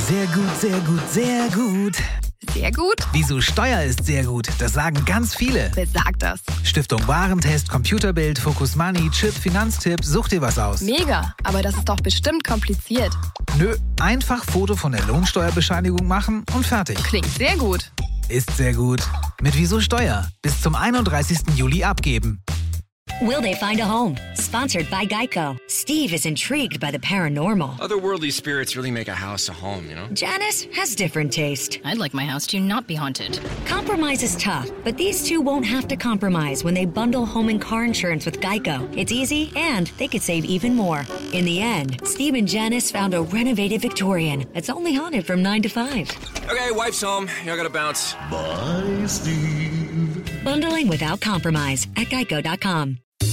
Sehr gut, sehr gut, sehr gut. Sehr gut? Wieso Steuer ist sehr gut, das sagen ganz viele. Wer sagt das? Stiftung Warentest, Computerbild, Focus Money, Chip, Finanztipp, such dir was aus. Mega, aber das ist doch bestimmt kompliziert. Nö, einfach Foto von der Lohnsteuerbescheinigung machen und fertig. Klingt sehr gut. Ist sehr gut. Mit Wieso Steuer. Bis zum 31. Juli abgeben. Will they find a home? Sponsored by Geico. Steve is intrigued by the paranormal. Otherworldly spirits really make a house a home, you know? Janice has different taste. I'd like my house to not be haunted. Compromise is tough, but these two won't have to compromise when they bundle home and car insurance with Geico. It's easy, and they could save even more. In the end, Steve and Janice found a renovated Victorian that's only haunted from 9 to 5. Okay, wife's home. I gotta bounce. Bye, Steve. Bundling without compromise at geico.com.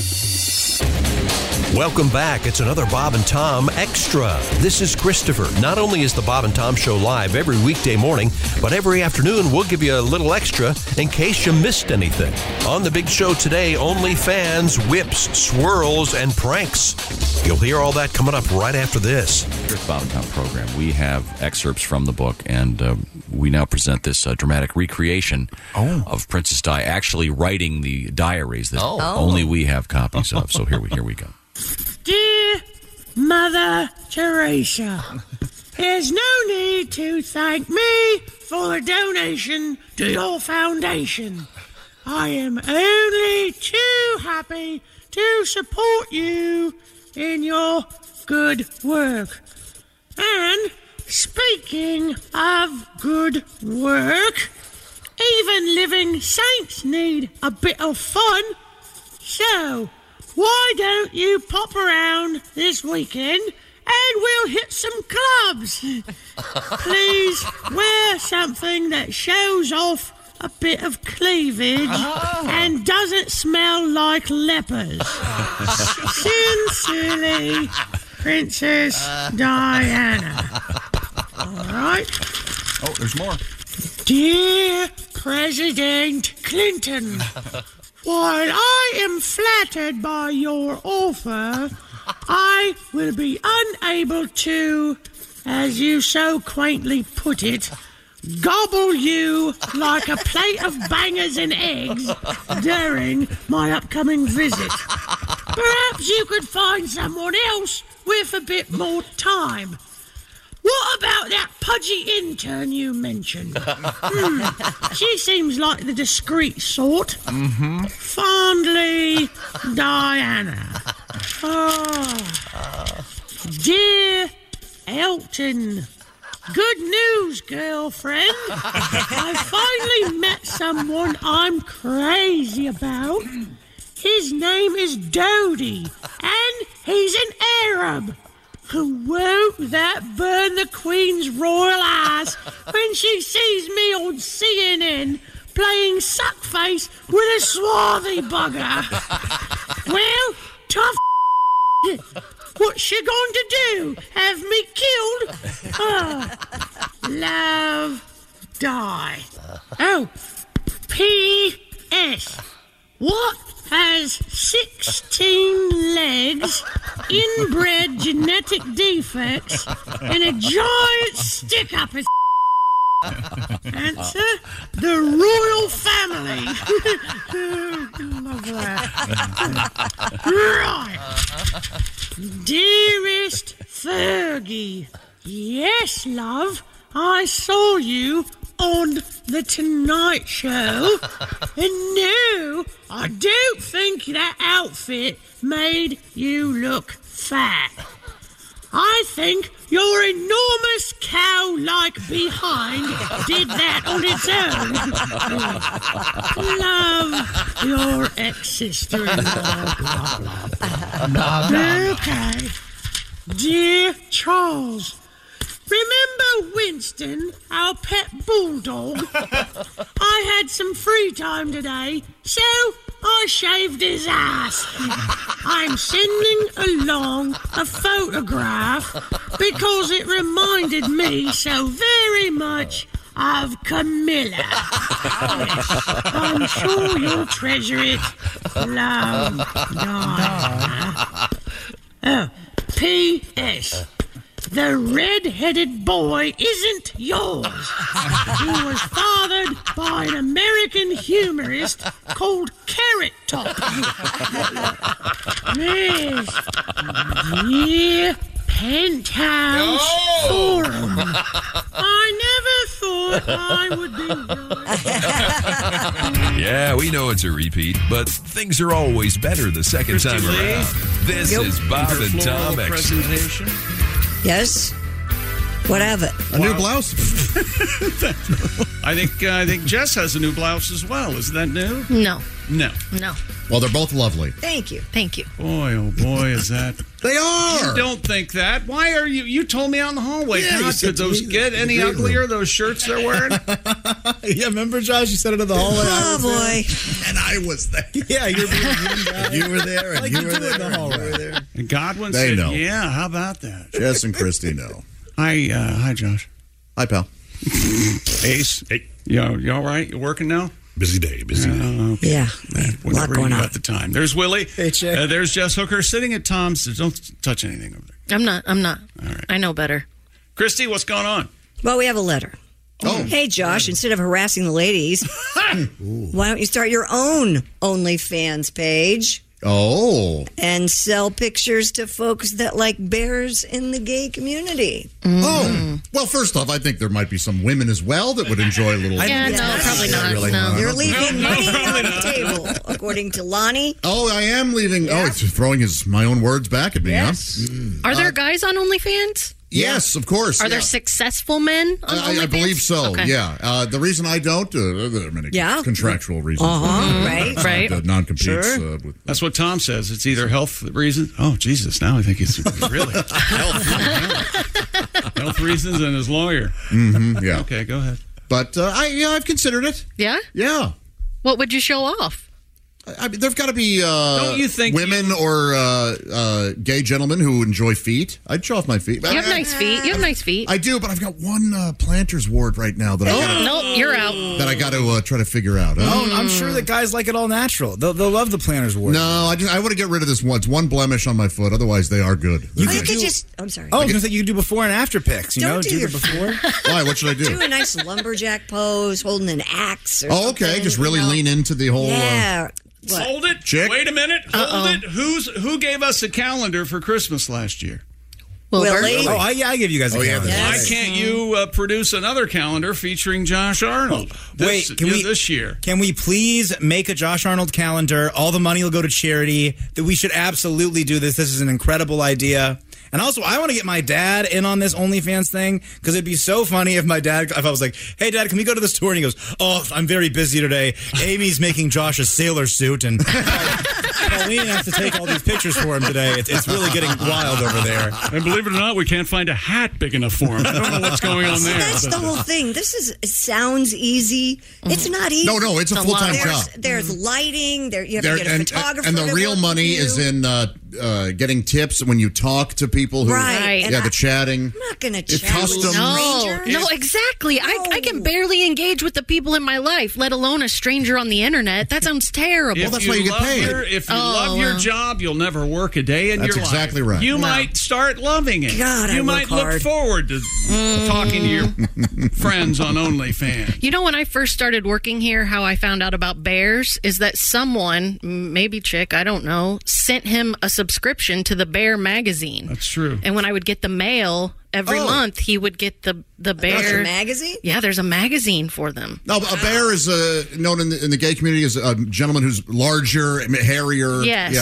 Welcome back. It's another Bob and Tom Extra. This is Christopher. Not only is the Bob and Tom Show live every weekday morning, but every afternoon we'll give you a little extra in case you missed anything. On the big show today, OnlyFans, whips, swirls, and pranks. You'll hear all that coming up right after this. Here at the Bob and Tom program, we have excerpts from the book, and we now present this dramatic recreation of Princess Di actually writing the diaries that only we have copies of. So here we go. Dear Mother Teresa, there's no need to thank me for the donation to your foundation. I am only too happy to support you in your good work. And speaking of good work, even living saints need a bit of fun. So, why don't you pop around this weekend and we'll hit some clubs? Please wear something that shows off a bit of cleavage and doesn't smell like lepers. Sincerely, Princess Diana. All right. Oh, there's more. Dear President Clinton, while I am flattered by your offer, I will be unable to, as you so quaintly put it, gobble you like a plate of bangers and eggs during my upcoming visit. Perhaps you could find someone else with a bit more time. What about that pudgy intern you mentioned? She seems like the discreet sort. Fondly, Diana. Dear Elton, good news, girlfriend. I finally met someone I'm crazy about. His name is Dodi, and he's an Arab. Won't that burn the Queen's royal eyes when she sees me on CNN playing suckface with a swarthy bugger? Well, tough. What's she going to do? Have me killed? Love, Di. Oh, P.S. What has 16 legs, inbred genetic defects, and a giant stick up its Answer, the royal family. Love that. Right. Dearest Fergie, yes, love, I saw you on The Tonight Show, and no, I don't think that outfit made you look fat. I think your enormous cow-like behind did that on its own. Love, your ex-sister-in-law. Blah, blah, blah. Okay. Dear Charles, remember Winston, our pet bulldog? I had some free time today, so I shaved his ass. I'm sending along a photograph because it reminded me so very much of Camilla. Yes, I'm sure you'll treasure it. Love, Diana. Oh, P.S. the red-headed boy isn't yours. He was fathered by an American humorist called Carrot Top. Yes. Dear Penthouse Forum. I never thought I would be right. Yeah, we know it's a repeat, but things are always better the second time around. This is Bob and Tom Extra. Yes? What of it? A new blouse? I think Jess has a new blouse as well. Is that new? No. No. Well, they're both lovely. Thank you. Boy, oh boy, is that... They are! You don't think that. Why are you... You told me out in the hallway. Yeah, God, could those get any uglier, those shirts they're wearing? Yeah, remember, Josh? You said it in the hallway. Oh, boy. And I was there. Yeah, you were being a mean guy. You were there, and like you were do there. in the hallway. There. And Godwin They said, know. yeah, how about that? Jess and Christy know. Hi, Josh. Hi, pal. Ace. Hey. You all right? You working now? Busy day. Okay. Yeah. Whenever going you on. got the time. There's Willie. Hey, Chick. There's Jess Hooker sitting at Tom's. Don't touch anything over there. I'm not. All right. I know better. Christy, what's going on? Well, we have a letter. Oh. Hey, Josh, instead of harassing the ladies, why don't you start your own OnlyFans page? Oh. And sell pictures to folks that like bears in the gay community. Oh. Well, first off, I think there might be some women as well that would enjoy a little... Yeah, no, probably not. Really No. You're leaving No, money probably on the not. table, according to Lonnie. Oh, I am leaving... Yeah. Oh, it's throwing my own words back at me, Yes. Are there guys on OnlyFans? Yes, of course. Are there successful men on OnlyFans? I believe so, Okay. yeah. The reason I don't, there are many contractual reasons. Right. Non-competes. Sure. That's what Tom says. It's either health reasons. Oh, Jesus. Now I think it's really health reasons and his lawyer. Mm-hmm, yeah. Okay, go ahead. But I've considered it. Yeah? Yeah. What would you show off? I mean, there've got to be Don't you think women or gay gentlemen who enjoy feet. I'd show off my feet. You have nice feet. I do, but I've got one planter's wart right now that Nope, you're out. that I got to try to figure out. Oh, I'm sure that guys like it all natural. They'll love the planter's wart. No, I want to get rid of this one blemish on my foot. Otherwise, they are good. You could just... I'm sorry. Oh, I was going to say you could do before and after pics. You Don't know, do do your- the before. Why? What should I do? Do a nice lumberjack pose, holding an axe or Oh, okay. something, Just really you know? lean into the whole... Yeah. What? Hold it. Chick? Wait a minute. Hold it. Who gave us a calendar for Christmas last year? Willie. Oh, I give you guys a calendar. Why can't you produce another calendar featuring Josh Arnold this year? Can we please make a Josh Arnold calendar? All the money will go to charity. That we should absolutely do this. This is an incredible idea. And also, I want to get my dad in on this OnlyFans thing because it'd be so funny if I was like, "Hey, Dad, can we go to the store?" And he goes, "Oh, I'm very busy today. Amy's making Josh a sailor suit, and Pauline has to take all these pictures for him today. It's really getting wild over there." And believe it or not, we can't find a hat big enough for him. I don't know what's going on there. That's the whole thing. It sounds easy. It's not easy. No, it's a full-time job. There's lighting. You have to get a photographer. And the real money is in getting tips when you talk to people who... Right. Yeah, the chatting. I'm not going to It's chat with custom. strangers. No, exactly. I can barely engage with the people in my life, let alone a stranger on the internet. That sounds terrible. Well, that's why you get paid. If you love your job, you'll never work a day in your life. That's exactly right. You might start loving it. God, you I might work look hard. forward to talking to your friends on OnlyFans. You know, when I first started working here, how I found out about bears is that someone, maybe Chick, I don't know, sent him a subscription to the Bear magazine. That's true. And when I would get the mail every month, he would get the bear There's a magazine? Yeah, there's a magazine for them. No, a bear is known in the gay community as a gentleman who's larger, hairier.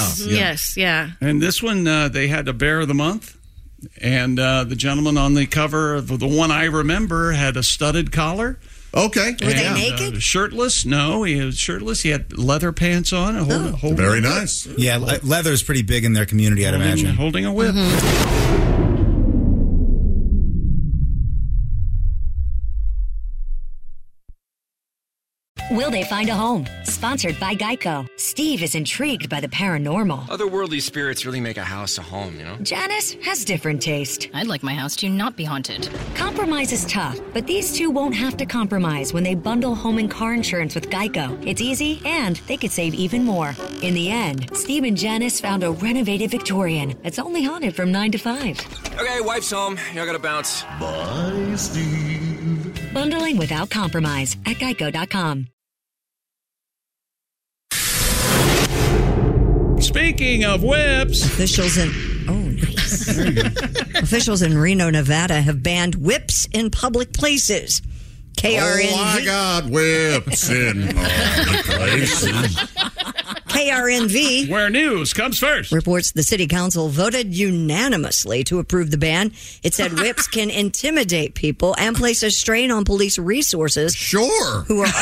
Yes. And this one, they had a Bear of the Month. And the gentleman on the cover of the one I remember had a studded collar. Okay. Were they naked? Shirtless? No, he was shirtless. He had leather pants on. Very nice. Yeah, leather's pretty big in their community, I'd imagine. Holding a whip. Will they find a home? Sponsored by Geico. Steve is intrigued by the paranormal. Otherworldly spirits really make a house a home, you know? Janice has different taste. I'd like my house to not be haunted. Compromise is tough, but these two won't have to compromise when they bundle home and car insurance with Geico. It's easy, and they could save even more. In the end, Steve and Janice found a renovated Victorian that's only haunted from 9 to 5. Okay, wife's home. Y'all gotta bounce. Bye, Steve. Bundling without compromise at geico.com. Speaking of whips, officials in Reno, Nevada have banned whips in public places. KRNV. Oh, I got whips in public places. KRNV, where news comes first, reports the city council voted unanimously to approve the ban. It said whips can intimidate people and place a strain on police resources. Sure. Who are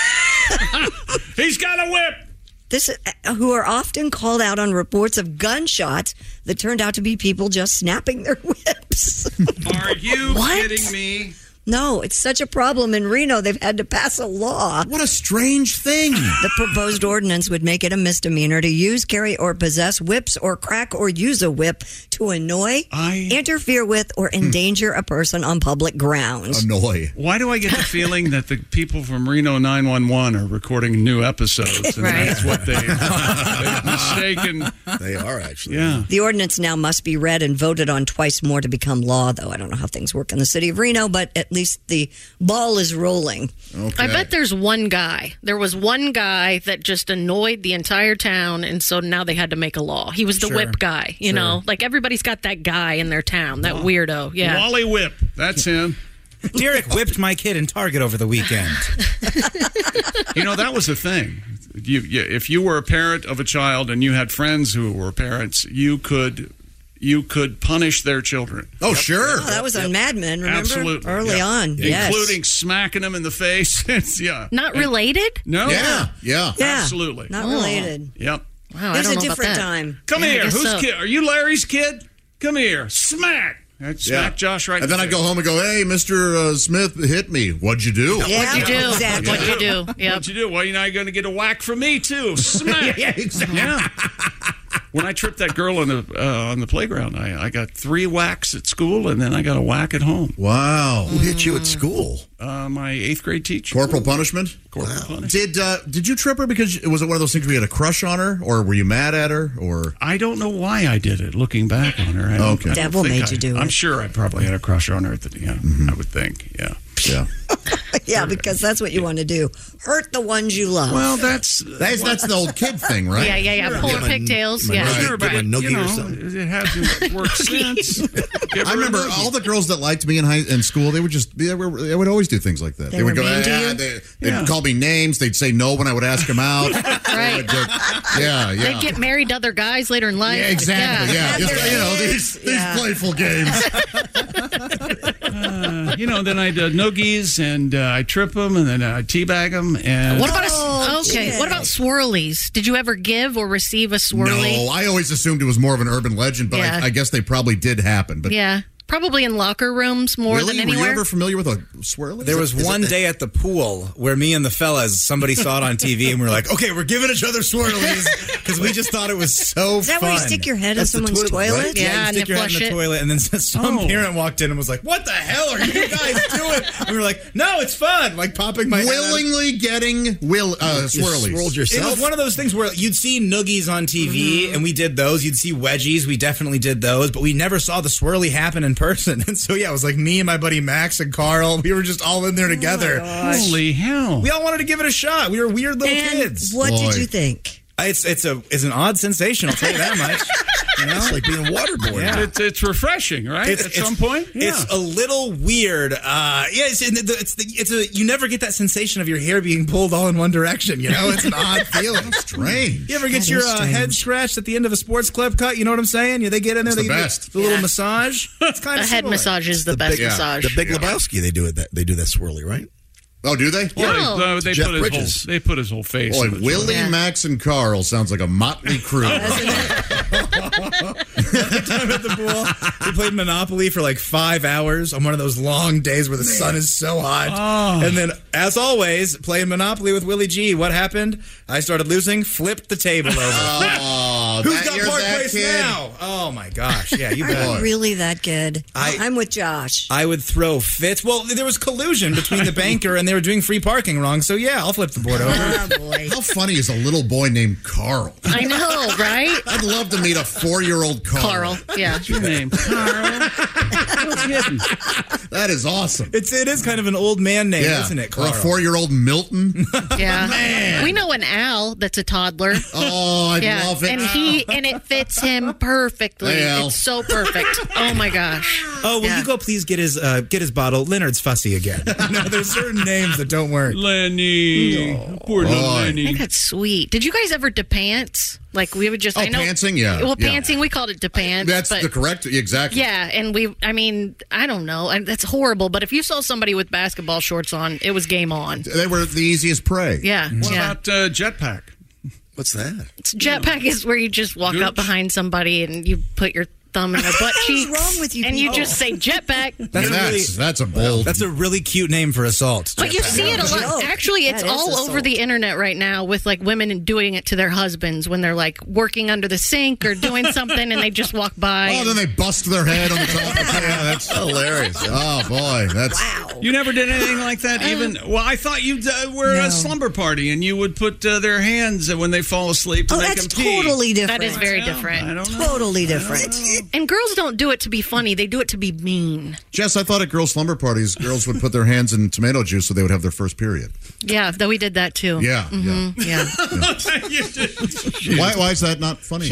He's got a whip. Who are often called out on reports of gunshots that turned out to be people just snapping their whips. Are you kidding me? No, it's such a problem in Reno, they've had to pass a law. What a strange thing. The proposed ordinance would make it a misdemeanor to use, carry, or possess whips or crack or use a whip to annoy, interfere with, or endanger a person on public grounds. Annoy. Why do I get the feeling that the people from Reno 911 are recording new episodes? And Right. that's what they've mistaken. They are, actually. Yeah. The ordinance now must be read and voted on twice more to become law, though. I don't know how things work in the city of Reno, but at least the ball is rolling. I bet there's one guy. There was one guy that just annoyed the entire town, and so now they had to make a law. He was the whip guy, you know? Like, everybody's got that guy in their town, that weirdo. Yeah. Wally Whip. That's him. Derek whipped my kid in Target over the weekend. You know, that was the thing. If you were a parent of a child and you had friends who were parents, you could punish their children. Oh, sure. Oh, that was on Mad Men, remember? Absolutely. Early on, yes. Including smacking them in the face. Not related? No. Yeah. Absolutely. Not related. Yep. Wow, It I was don't a know about different that. time. Come Yeah, I here. guess Whose so. kid? Are you Larry's kid? Come here. Smack. I'd smack Josh right in And then the I'd go home and go, hey, Mr. Smith hit me. What'd you do? Yeah, What'd you do? exactly. What'd you do? Yep. What'd you do? Well, you're not going to get a whack from me, too. Smack. Yeah, exactly. Yeah. When I tripped that girl on the playground, I got 3 whacks at school, and then I got a whack at home. Wow. Who hit you at school? My 8th grade teacher. Corporal punishment? Corporal punishment. Did you trip her because was it one of those things where you had a crush on her, or were you mad at her, or? I don't know why I did it. Looking back on her, I don't Devil think made you do I'm it. sure I probably had a crush on her at the I would think. Yeah. Yeah. Yeah, because that's what you want to do. Hurt the ones you love. Well, that's the old kid thing, right? Yeah. Pull her pigtails. my Yeah. right. Sure, but Give a noogie you know, or something. it hasn't worked since. I remember all the girls that liked me in school. They would always do things like that. They were mean to you? They'd call me names. They'd say no when I would ask them out. Right. Yeah. They get married to other guys later in life. Yeah, exactly. Yeah, just, these playful games. Then I'd noogies and I'd trip them and then I'd teabag them. And What about What about swirlies? Did you ever give or receive a swirly? No, I always assumed it was more of an urban legend, but Yeah. I guess they probably did happen. But Yeah. Probably in locker rooms more really, than were anywhere. you ever familiar with a swirly? There was one day at the pool where me and the fellas, somebody saw it on TV and we were like, okay, we're giving each other swirlies because we just thought it was so Is that fun. where you stick your head in That's the someone's toilet? right? Yeah, you and stick then your head in flush the it. toilet, and then some parent walked in and was like, what the hell are you guys doing? And we were like, no, it's fun. Like popping my head out. willingly getting swirlies. Swirled It yourself. was one of those things where you'd see noogies on TV, and we did those. You'd see wedgies. We definitely did those, but we never saw the swirly happen in person. And so, yeah, it was like me and my buddy Max and Carl. We were just all in there together. holy hell. We all wanted to give it a shot. We were weird little And kids. what Boy. did you think? It's an odd sensation, I'll tell you that much. You know? It's like being waterboarded. Yeah. It's refreshing, right? At some point? It's a little weird. You never get that sensation of your hair being pulled all in one direction. You know, it's an odd feeling. Strange. You ever get That your is strange. head scratched at the end of a sports club cut? You know what I'm saying? They get in there, It's they the give best. you the little Yeah. massage. It's kind A of head massage is the best massage. The Big Lebowski, they do that swirly, right? Oh, do they? Well, No. they Jeff put his Bridges. they put his whole face. Boy, in it. Willie, Yeah. Max, and Carl sounds like a motley crew. Every time time at the pool. We played Monopoly for like 5 hours on one of those long days where the sun is so hot. Oh. And then, as always, playing Monopoly with Willie G. What happened? I started losing, flipped the table over. Oh, Who's that- got you're Park that Place kid. now? Oh my gosh! Yeah, you Are bet. you really that good? I'm with Josh. I would throw fits. Well, there was collusion between the banker and they were doing free parking wrong. So yeah, I'll flip the board over. Oh, boy. How funny is a little boy named Carl? I know, right? I'd love to meet a 4-year-old Carl. Yeah. What's your name? Carl. That is awesome. It is kind of an old man name, Yeah. isn't it, Or Carl? a 4-year-old Milton. Yeah. Man. We know an Al that's a toddler. Oh, I yeah. love it. And it fits him perfectly. Hey, Al. It's so perfect. Oh my gosh. Oh, will you go please get his bottle? Leonard's fussy again. No, there's certain names that don't work. Lenny. Poor little Boy. Lenny. That's sweet. Did you guys ever depants? Like we would just. Oh, I know, pantsing? Yeah. Well, Yeah. pantsing. We called it depants. That's but, the correct, exactly. Yeah, and I don't know. That's horrible. But if you saw somebody with basketball shorts on, it was game on. They were the easiest prey. Yeah. What yeah. about jetpack? What's that? Jetpack is where you just walk up behind somebody and you put your thumb in their butt cheeks. What's wrong with you And you people? just say jetpack. That's a bold. That's a really cute name for assault. But you see it a lot. Actually, it's That is all over assault. the internet right now with like women doing it to their husbands when they're like working under the sink or doing something and they just walk by. Oh, then they bust their head on the top. Yeah, that's hilarious. Oh boy, that's You never did anything like that, even. Well, I thought you were No. a slumber party, and you would put their hands when they fall asleep to Oh, make that's them pee. totally different. That is very different. I don't know. Totally different. And girls don't do it to be funny; they do it to be mean. Jess. I thought at girls' slumber parties, girls would put their hands in tomato juice so they would have their first period. Yeah, though we did that too. Yeah, Yeah. You did. Why is that not funny?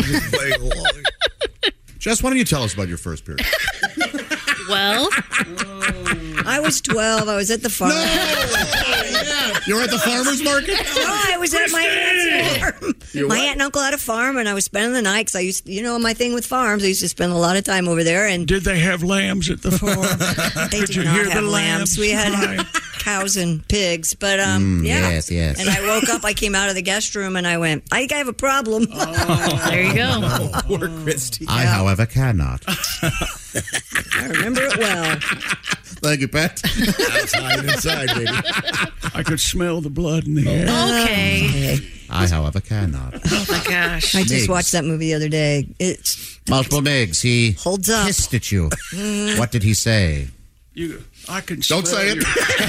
Jess, why don't you tell us about your first period? Well, I was 12. I was at the farm. You were at the farmer's market? No, I was at my aunt's farm. My aunt and uncle had a farm, and I was spending the night because I used, my thing with farms. I used to spend a lot of time over there. And Did they have lambs at the farm? they Could did you not hear the have lambs. lambs We had cry? cows and pigs, but yeah. Yes, yes. And I woke up. I came out of the guest room, and I went, I think I have a problem. there you go. Poor Christy. I, however, cannot. I remember it well. Thank you, Pat. Outside and inside, baby. I could smell the blood in the air. Okay. I, however, cannot. Oh my gosh. I just Migs. watched that movie the other day. It Multiple Migs. He holds up. hissed at you. What did he say? I can Don't smell say it.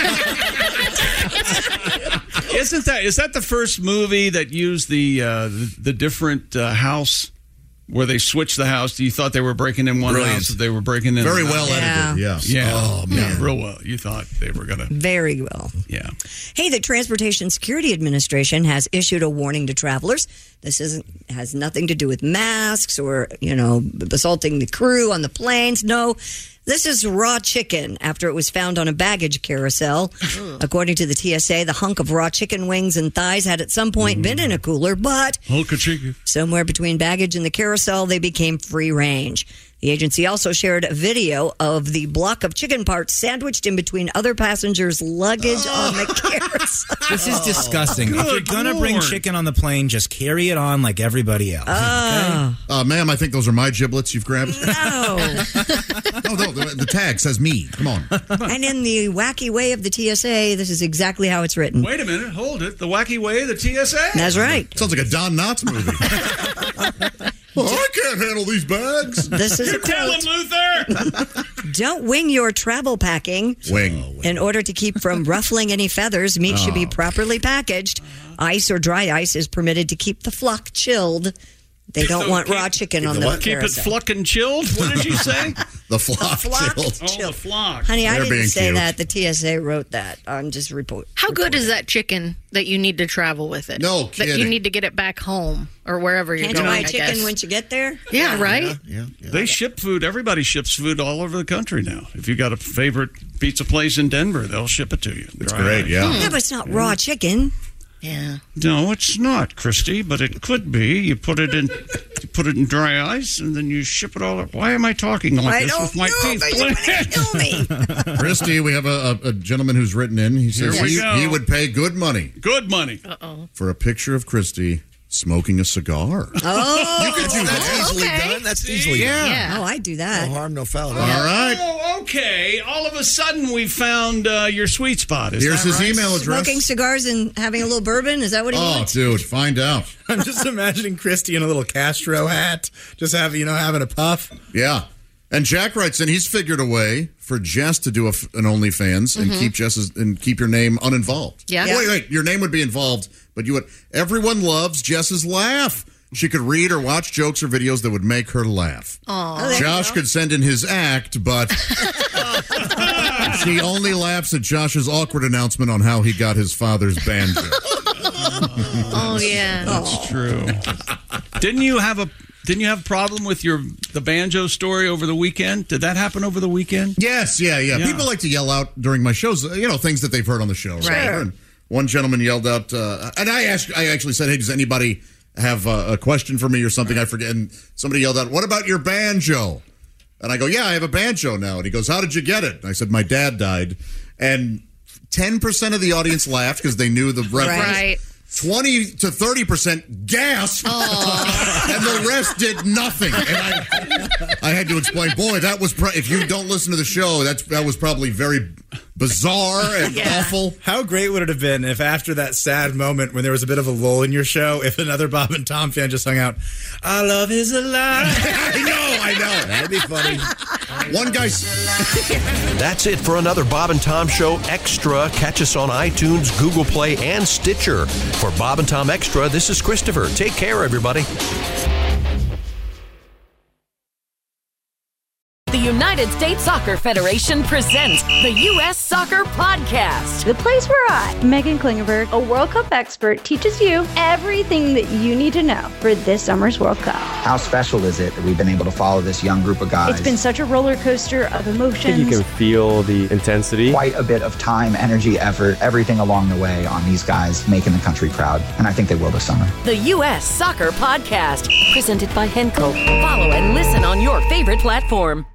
Is that the first movie that used the different house where they switched the house? You thought they were breaking in one Brilliant. house, they were breaking in Very another. well edited, yes. Yeah. Oh, man. Yeah, real well. You thought they were gonna. Very well. Yeah. Hey, the Transportation Security Administration has issued a warning to travelers. This has nothing to do with masks or, assaulting the crew on the planes. No, this is raw chicken after it was found on a baggage carousel. According to the TSA, the hunk of raw chicken wings and thighs had at some point been in a cooler, but Hulk of chicken. somewhere between baggage and the carousel, they became free range. The agency also shared a video of the block of chicken parts sandwiched in between other passengers' luggage on the carousel. This is disgusting. If you're going to bring Lord. chicken on the plane, just carry it on like everybody else. Ma'am, I think those are my giblets you've grabbed. No. No, the tag says me. Come on. And in the wacky way of the TSA, this is exactly how it's written. Wait a minute, hold it. The wacky way of the TSA. That's right. Sounds like a Don Knotts movie. Well, I can't handle these bags. This is a Tell quote. him, Luther. Don't wing your travel packing. Wing. In order to keep from ruffling any feathers, meat should be properly packaged. Ice or dry ice is permitted to keep the flock chilled. They don't So want keep- raw chicken on the the what? Keep it carousel. flucking chilled. What did you say? The flock flock chilled. Oh, chilled. the flock. Honey, I They're didn't being say cute. that. The TSA wrote that. I'm just reporting. How good is that chicken that you need to travel with it? No That you kidding. need to get it back home or wherever you're Can't you going, buy I chicken guess. once you get there? Yeah, right? Yeah. They ship food. Everybody ships food all over the country now. If you got a favorite pizza place in Denver, they'll ship it to you. It's great, yeah. Yeah, but it's not raw chicken. Yeah. No, it's not, Christy, but it could be. You put it in dry ice, and then you ship it all up. Why am I talking like I this don't with my know, teeth? but you're gonna kill me. Christy, we have a gentleman who's written in. He says Here we go. he would pay good money Good money. Uh-oh. for a picture of Christy smoking a cigar. Oh, you could do that. Easily done. That's easily done. Oh, I do that. No harm, no foul. All right. Oh, okay. All of a sudden, we found your sweet spot. Here's his email address. Smoking cigars and having a little bourbon. Is that what he wants? Dude, find out. I'm just imagining Christy in a little Castro hat, just having a puff. Yeah. And Jack writes in, he's figured a way for Jess to do an OnlyFans and keep your name uninvolved. Yeah. Wait. Your name would be involved, but you would. Everyone loves Jess's laugh. She could read or watch jokes or videos that would make her laugh. Aww. Josh could send in his act, but she only laughs at Josh's awkward announcement on how he got his father's banjo. Oh, yeah. That's true. Didn't you have a problem with the banjo story over the weekend? Did that happen over the weekend? Yes, yeah. People like to yell out during my shows, things that they've heard on the show. Right. And one gentleman yelled out, and I actually said, hey, does anybody have a question for me or something? I forget. And somebody yelled out, what about your banjo? And I go, yeah, I have a banjo now. And he goes, how did you get it? And I said, my dad died. And 10% of the audience laughed because they knew the reference. Right. 20 to 30% gasped, and the rest did nothing. And I had to explain, boy, that was if you don't listen to the show, that was probably very bizarre and awful. How great would it have been if after that sad moment when there was a bit of a lull in your show, if another Bob and Tom fan just hung out, "Our love is alive." I know. That'd be funny. One guy. That's it for another Bob and Tom Show Extra. Catch us on iTunes, Google Play, and Stitcher. For Bob and Tom Extra, this is Christopher. Take care, everybody. The United States Soccer Federation presents the U.S. Soccer Podcast. The place where I, Megan Klingenberg, a World Cup expert, teaches you everything that you need to know for this summer's World Cup. How special is it that we've been able to follow this young group of guys? It's been such a roller coaster of emotions. I think you can feel the intensity. Quite a bit of time, energy, effort, everything along the way on these guys making the country proud. And I think they will this summer. The U.S. Soccer Podcast, presented by Henkel. Follow and listen on your favorite platform.